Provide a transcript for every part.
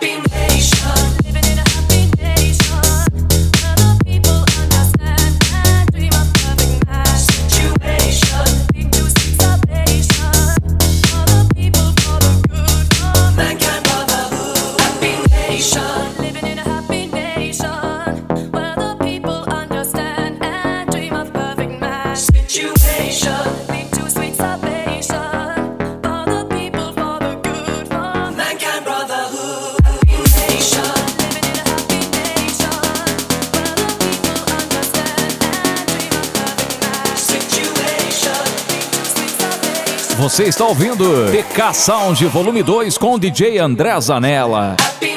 Você está ouvindo TK Sound Volume 2 com o DJ André Zanella.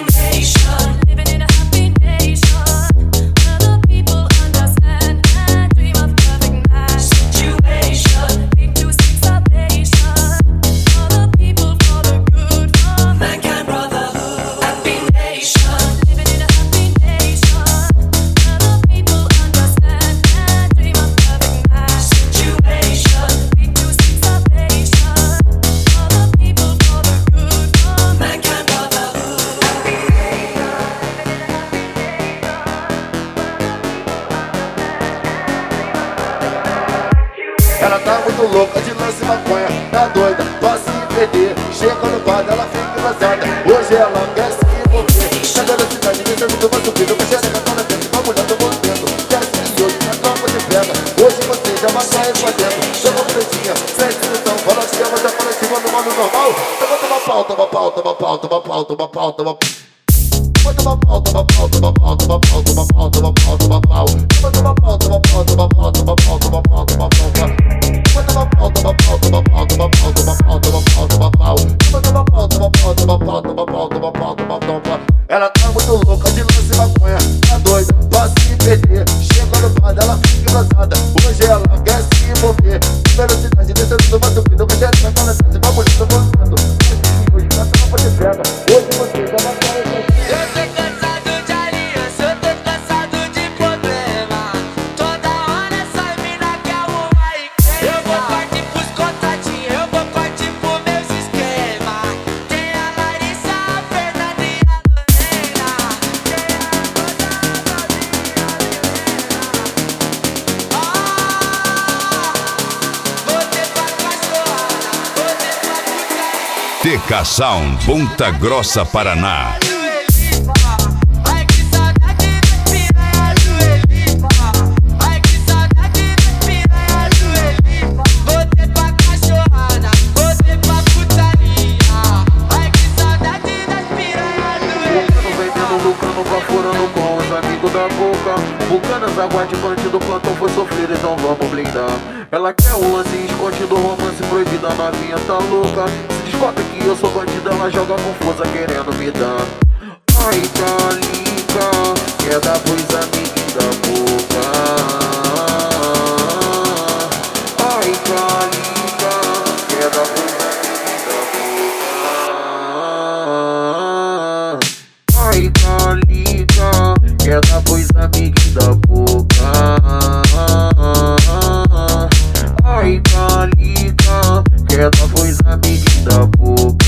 Ela tá muito louca de lance maconha, tá doida, pra se perder. Chega no bar, ela fica engraçada. Hoje ela quer se envolver. Na velocidade, descendo do mais subido. Com a xereca tá na frente, com a mulher do movimento. Quer se hoje, na cama de pega. Hoje você já vai sair fazendo. Chama pretinha, sem seleção. Fala que ela já fala em cima do mano normal. Toma pau, toma pau, toma pau, toma pau, toma pau, toma pau. Toma pau, toma pau, toma pau, toma pau, toma pau, toma pau, toma pau. Toma pau, toma pau, toma pau, toma pau, toma pau, toma pau. Ela tá muito louca de lance maconha, tá doida, pra se perder. Chega no bar, ela fica engraçada. Hoje ela quer se envolver. Velocidade descendo do mato, não quer ter na frente, com a mulher do movimento. Hoje na cama de pega, hoje você já vai sair fazendo. Eu tô cansado de aliança, eu tô cansado de problema. Toda hora essa mina quer arrumar e queima. Eu vou partir pros contatinhos, eu vou partir pros meus esquemas. Tem a Larissa, a Fernanda e a Lorena. Tem a Rosa, a TK Sound, Ponta Grossa, Paraná. Ai que saudade das piranha do Elipa. Ai que saudade das piranha do Elipa. Voltei pra cachorrada, voltei pra putaria. Ai que saudade das piranha do Elipa. Vendendo, lucrando, baforando com os amigos da boca. Bucanas, aguarde, bandido, plantão foi sofrido, então vamos blindar. Ela quer o lance escondido, romance proibida, novinha tá louca. Se descobre que eu sou bandido, ela joga confusa querendo me dar. Ai, Calica, quer dar pros amigos da boca. Ai, Calica, quer dar pros amigos da boca. Ai, Calica, quer dar pros amigos da boca. Ai, Calica, quer dar pros amigos da boca.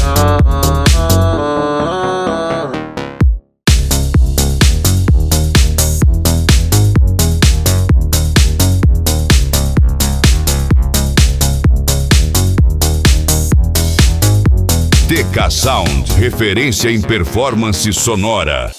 TK Sound, referência em performance sonora.